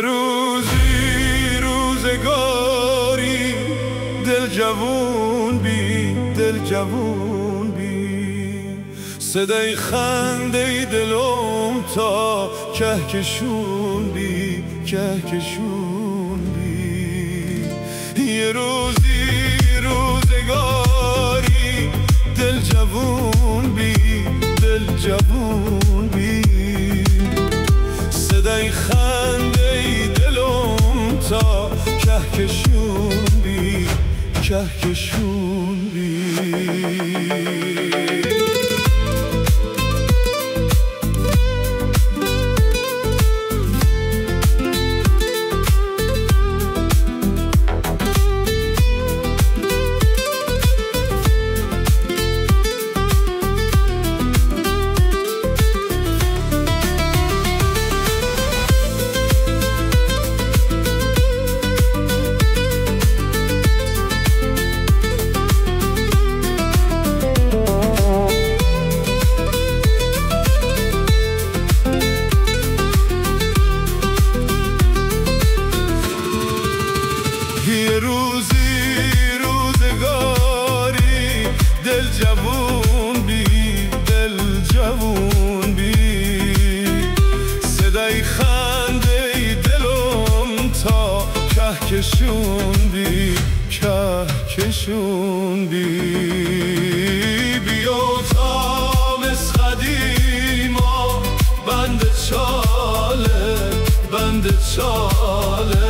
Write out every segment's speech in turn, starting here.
روزی روزگاری دل جوون بی دل جوون بی صدای خنده دلم تا کهکشون بی کهکشون بی یه روزی روزگاری دل جوون بی دل جوون بی صدای خنده دلم تا کهکشون بی کهکشون بی یه روزی روزگاری دل جوون بی دل جوون بی صدای خنده دلم تا کهکشون بی کهکشون بی بیا تا مسخدیما بند چاله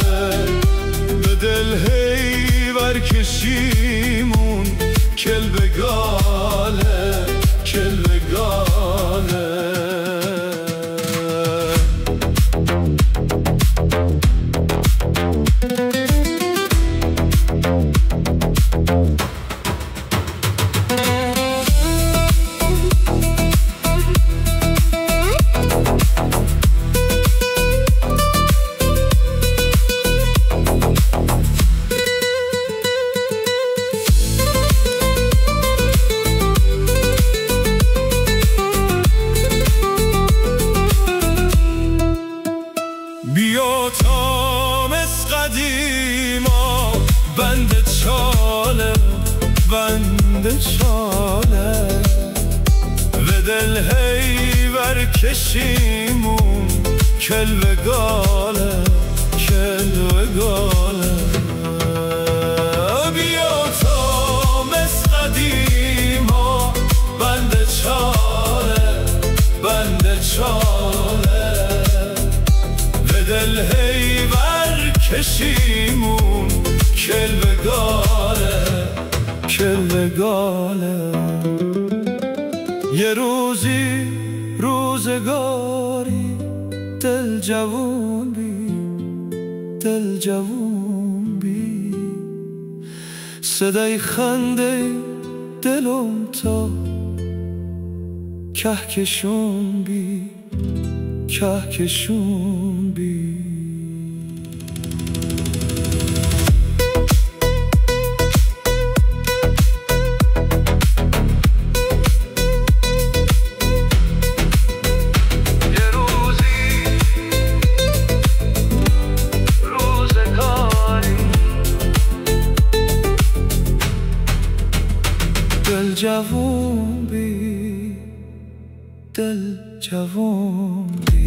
دل هی ورکشیمون کل بگاله کل بگاله بیا تا مسقدیما بند چاله و دل هی ورکشیمون کل وگاله بیا تا مسقدیما بند چاله دل هی ورکشیمون کل بگاله یه روزی روزگاری دل جوون بی دل جوون بی صدای خنده دلم تا کهکشون بی کهکشون بی دل جوون بی دل جوون بی